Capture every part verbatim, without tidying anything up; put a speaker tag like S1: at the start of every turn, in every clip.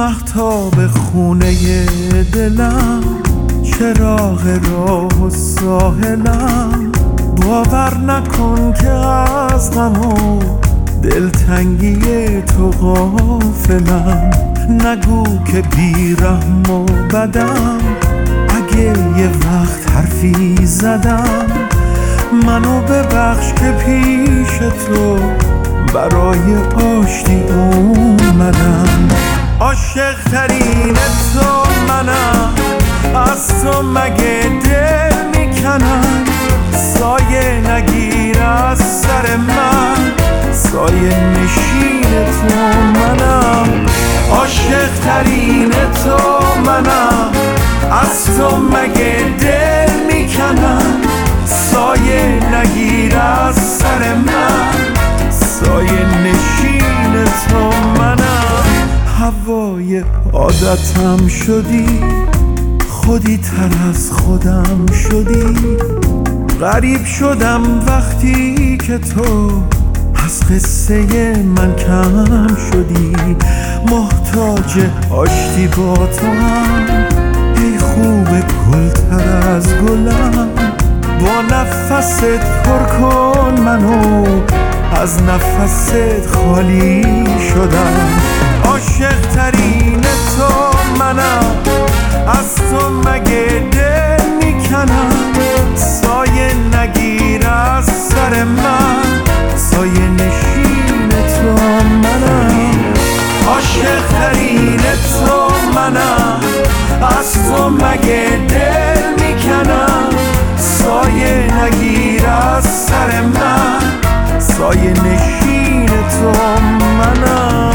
S1: مهتاب خونه دلم، چراغ راه و ساحلم. باور نکن که از غم و دلتنگی تو غافلم. نگو که بیرحم و بدم، اگه یه وقت حرفی زدم. منو ببخش که پیش تو برای آشتی اومدم. عاشق ترین تو منم، از تو مگه دل میکنم. سایه نگیر از سر من، سایه نشین تو منم. عاشق ترین تو منم، از تو مگه دل میکنم. سایه نگیر از سر من، سایه نشین تو منم. هوای عادتم شدی، خودی تر از خودم شدی. غریب شدم وقتی که تو از قصه من کم شدی. محتاج آشتی با تو هم، ای خوب گل تر از گلم. با نفست پر کن منو، از نفست خالی شدم. عاشق ترین تو منم، از تو مگه دل میکنم. سایه نگیر از سر من، سایه نشین تو منم. عاشق ترین تو منم، از تو مگه دل میکنم. سایه نگیر از سر من، سایه نشین تو منم.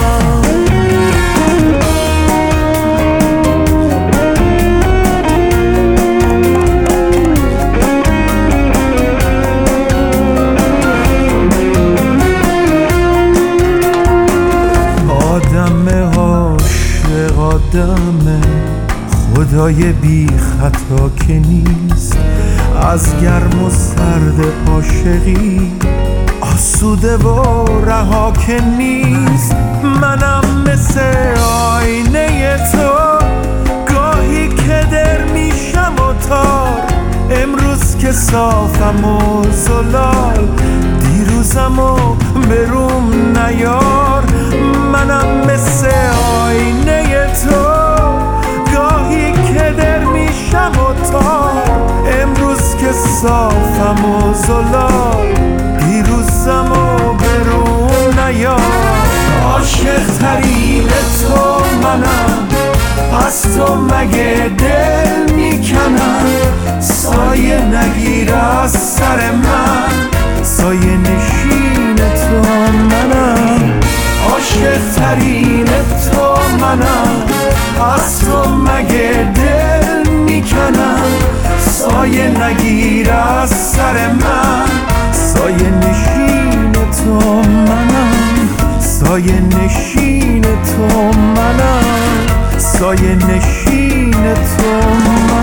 S1: آدم عاشق آدمه، خدای بی خطا که نیست. از گرم و سرد عاشقی آسوده و رها که نیست. منم مثل آینه تو، گاهی که در میشم و تار. امروز که صافم و زلال، دیروزم و بروم نیار. منم مثل آینه تو، گاهی که در میشم و تار. امروز که صافم و زلال، دیروزم و برون نیار. عاشق ترین تو منم، از تو مگه دل میکنم. سایه نگیر از سر من، سایه نشین تو منم. عاشق ترین تو منم، از تو مگه دل میکنم. سایه نگیر از سر من، سایه نشین تو منم. سایه نشین تو منم، سایه نشین تو منم.